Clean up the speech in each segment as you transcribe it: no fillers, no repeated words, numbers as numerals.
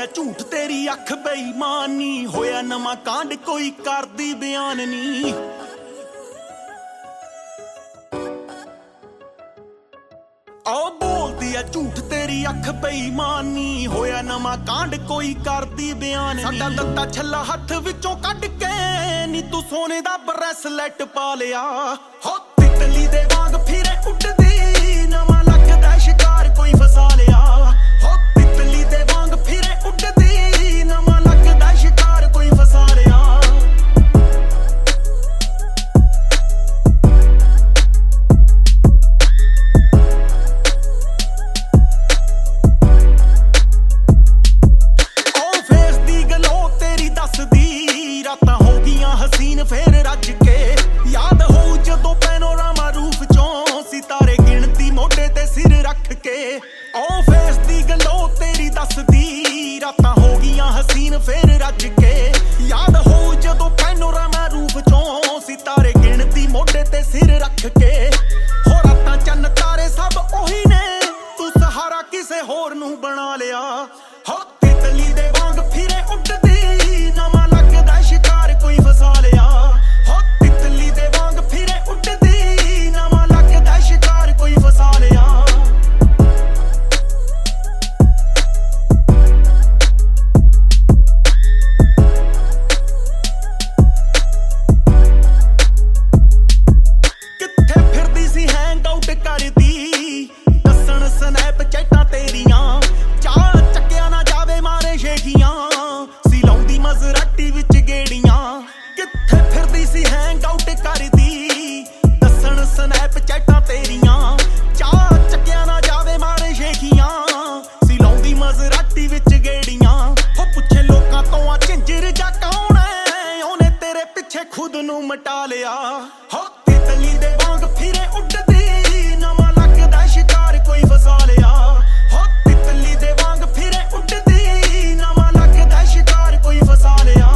ਬੋਲਦੀ ਆ ਝੂਠ ਤੇਰੀ ਅੱਖ ਬੇਈਮਾਨੀ ਹੋਇਆ ਨਵਾਂ ਕਾਂਡ ਕੋਈ ਕਰਦੀ ਬਿਆਨ ਨੀ ਬੋਲਦੀ ਆ ਝੂਠ ਤੇਰੀ ਅੱਖ ਬੇਈਮਾਨੀ ਹੋਇਆ ਨਵਾਂ ਕਾਂਡ ਕੋਈ ਕਰਦੀ ਬਿਆਨ ਨੀ ਸਾਡਾ ਲੱਤਾ ਛੱਲਾ ਹੱਥ ਵਿੱਚੋਂ ਕੱਢ ਕੇ ਨੀ ਤੂੰ ਸੋਨੇ ਦਾ ਬਰੈਸਲੈਟ ਪਾ ਲਿਆ ਹੋ ਤਿਤਲੀ ਦੇ ਵਾਂਗ ਫਿਰੇ ਉੱਡਦੀ ਨਵਾਂ ਲੱਗਦਾ ਸ਼ਿਕਾਰ ਕੋਈ ਫਸਾ ਲਿਆ ਹੋ ਤਿਤਲੀ ਦੇ ਵਾਂਗ ਫਿਰੇ ਉੱਡਦੀ ਨਵਾਂ ਲੱਗਦਾ ਸ਼ਿਕਾਰ ਕੋਈ ਫਸਾ ਲਿਆ ਹਸੀਨ ਫੇਰ ਰੱਜ ਕੇ ਯਾਦ ਹੋਊ ਜਦੋਂ ਪੈਨੋਰਾਮਾ ਰੂਫ ਚੋਂ ਸਿਤਾਰੇ ਗਿਣਤੀ ਮੋਢੇ ਤੇ ਸਿਰ ਰੱਖ ਕੇ ਉਹ ਫੇਸ ਦੀ ਗਲੋ ਤੇਰੀ ਦੱਸਦੀ ਰਾਤਾਂ ਹੋ ਗਈਆਂ ਹਸੀਨ ਫੇਰ ਰੱਜ ਕੇ ਯਾਦ ਹੋਊ ਜਦੋਂ ਪੈਨੋਰਾਮਾ ਰੂਫ ਚੋਂ ਸਿਤਾਰੇ ਗਿਣਤੀ ਮੋਢੇ ਤੇ ਸਿਰ ਰੱਖ ਕੇ ਹੋ ਰਾਤਾਂ ਚੰਨ ਤਾਰੇ ਸਭ ਉਹੀ ਨੇ ਤੂੰ ਸਹਾਰਾ ਕਿਸੇ ਹੋਰ ਨੂੰ ਬਣਾ ਲਿਆ ਹੋ ਤਿਤਲੀ ਦੇ ਵਾਂਗ ਫਿਰੇ ਉੱਡਦੀ ਨਵਾਂ ਲੱਗਦਾ ਸ਼ਿਕਾਰ ਕੋਈ ਫਸਾ ਲਿਆ ਹੋ ਤਿਤਲੀ ਦੇ ਵਾਂਗ ਫਿਰੇ ਉੱਡਦੀ ਨਵਾਂ ਲੱਗਦਾ ਸ਼ਿਕਾਰ ਕੋਈ ਫਸਾ ਲਿਆ ਕਿੱਥੇ ਫਿਰਦੀ ਸੀ ਹੈਂਗ ਆਊਟ ਕਰਦੀ ਦੱਸਣ ਸਨੈਪ ਚੈਟਾਂ ਤੇਰੀਆਂ ਚਾਹ ਚੱਕਿਆ ਨਾ ਜਾਵੇ ਮਾਰੇ ਸ਼ੇਖੀਆਂ ਸੀ ਲਾਉਂਦੀ ਮਜ਼ਰਾਟੀ ਵਿੱਚ ਗੇੜੀਆਂ ਕਿੱਥੇ ਫਿਰਦੀ ਸੀ ਹੈਂਗ ਆਊਟ ਕਰਦੀ ਦੱਸਣ ਸਨੈਪ ਚੈਟਾਂ ਤੇਰੀਆਂ ਚਾਹ ਚੱਕਿਆ ਨਾ ਜਾਵੇ ਮਾਰੇ ਸ਼ੇਖੀਆਂ ਸੀ ਲਾਉਂਦੀ ਮਜ਼ਰਾਟੀ ਵਿੱਚ ਗੇੜੀਆਂ ਹੋ ਪੁੱਛੇ ਲੋਕਾਂ ਤੋਂ ਆ ਝਿੰਜਰ ਜਾ ਕੌਣ ਐ ਉਹਨੇ ਤੇਰੇ ਪਿੱਛੇ ਖੁਦ ਨੂੰ ਮਟਾ ਲਿਆ ਹੋ ਤਿਤਲੀ ਦੇ ਵਾਂਗ ਫਿਰੇ ਉੱਡਦੀ ਨਵਾਂ ਲੱਗਦਾ ਸ਼ਿਕਾਰ ਕੋਈ ਫਸਾ ਲਿਆ ਹੋ ਤਿਤਲੀ ਦੇ ਵਾਂਗ ਫਿਰੇ ਉੱਡਦੀ ਨਵਾਂ ਲੱਗਦਾ ਸ਼ਿਕਾਰ ਕੋਈ ਫਸਾ ਲਿਆ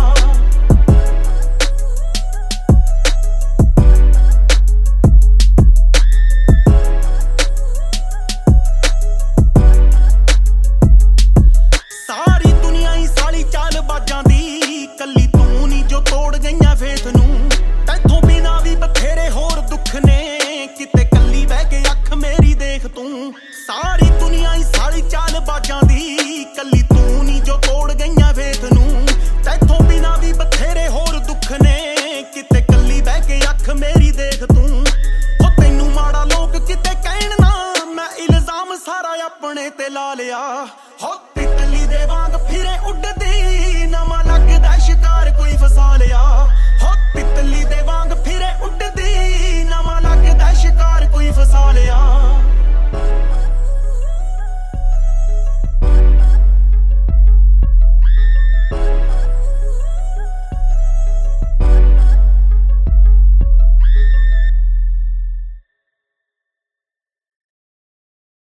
ਸਾਰੀ ਦੁਨੀਆ ਹੀ ਸਾਲੀ ਚਾਲ ਬਾਜਾਂ ਦੀ ਕੱਲੀ ਤੂੰ ਨੀ ਜੋ ਤੋੜ ਗਈਆਂ ਫੇਥ ਨੂੰ ਤੈਥੋਂ ਬਿਨਾ ਵੀ ਬਥੇਰੇ ਹੋਰ ਦੁੱਖ ਨੇ ਕਿਤੇ ਕੱਲੀ ਬਹਿ ਕੇ ਅੱਖ ਮੇਰੀ ਦੇਖ ਤੂੰ ਸਾਰੀ ਦੁਨੀਆ ਹੀ ਸਾਲੀ ਚਾਲ ਬਾਜਾਂ ਦੀ ਕੱਲੀ ਤੂੰ ਨੀ ਜੋ ਤੋੜ ਗਈਆਂ ਫੇਥ ਨੂੰ ਤੈਥੋਂ ਬਿਨਾ ਵੀ ਬਥੇਰੇ ਹੋਰ ਦੁੱਖ ਨੇ ਕਿਤੇ ਕੱਲੀ ਬਹਿ ਕੇ ਅੱਖ ਮੇਰੀ ਦੇਖ ਤੂੰ ਹੋ ਤੈਨੂੰ ਮਾੜਾ ਲੋਕ ਕਿਤੇ ਕਹਿਣ ਨਾ ਮੈਂ ਇਲਜ਼ਾਮ ਸਾਰਾ ਆਪਣੇ ਤੇ ਲਾ ਲਿਆ ਹੋ ਤਿਤਲੀ ਦੇ ਵਾਂਗ ਫਿਰੇ ਉੱਡਦੀ ਨਵਾਂ ਲੱਗਦਾ ਸ਼ਿਕਾਰ ਕੋਈ ਫਸਾ ਲਿਆ ਹੋ ਤਿਤਲੀ ਦੇ